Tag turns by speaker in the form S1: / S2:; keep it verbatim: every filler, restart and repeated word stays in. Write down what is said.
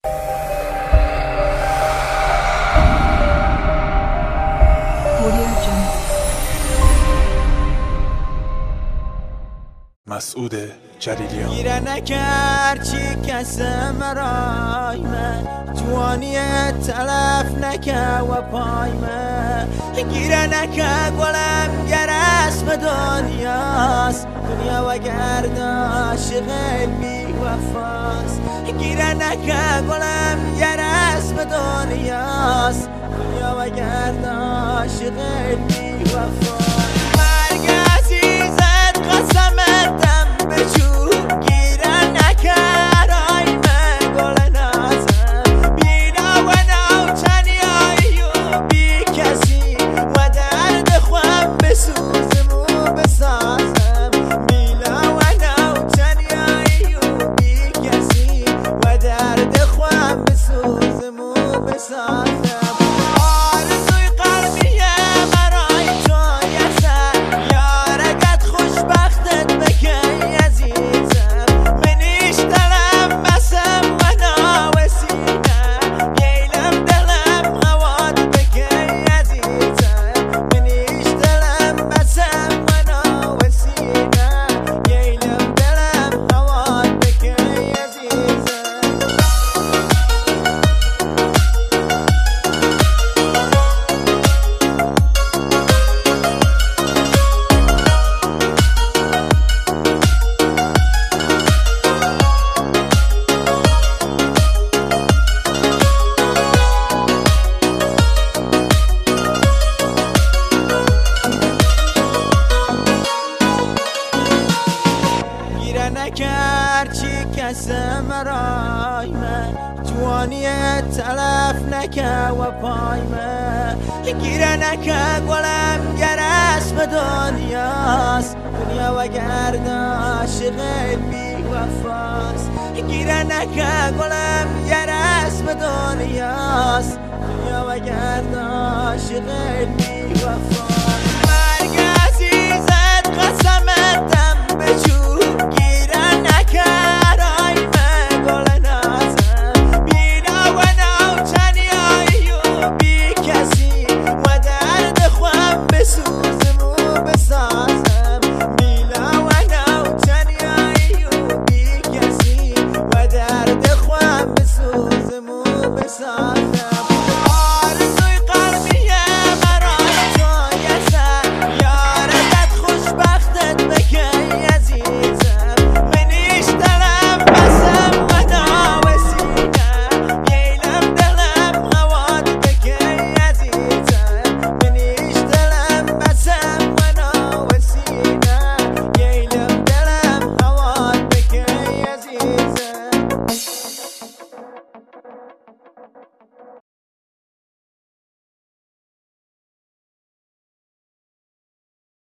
S1: مسعود جلیلیان.
S2: گیره نکر چی کس مرای من، جوانی تلف نکه و پای من. گیره نکه گلم گر اسم دنیاست، دنیا و گرد عاشق بی وفاست. گیره نکه گلم گر اسم دنیاست، دنیا و گرد عاشق بی وفاست. مرگ عزیزت قسمت دم بچو، گیره نکر آی من گل نازم. بینا و نوچنی و بی کسی، و درد خوام بسوزم و بسازم. بینا و نوچنی و بی کسی، و درد خوام بسوزم و بسازم. نکر چی کس مرای من، جوانی تلف نکه و پای من. گیره نکه گلم گر اسم دنیاست، دنیا و گرد عاشق بی وفاست. گیره نکه گلم گر اسم دنیاست، دنیا و گرد عاشق بی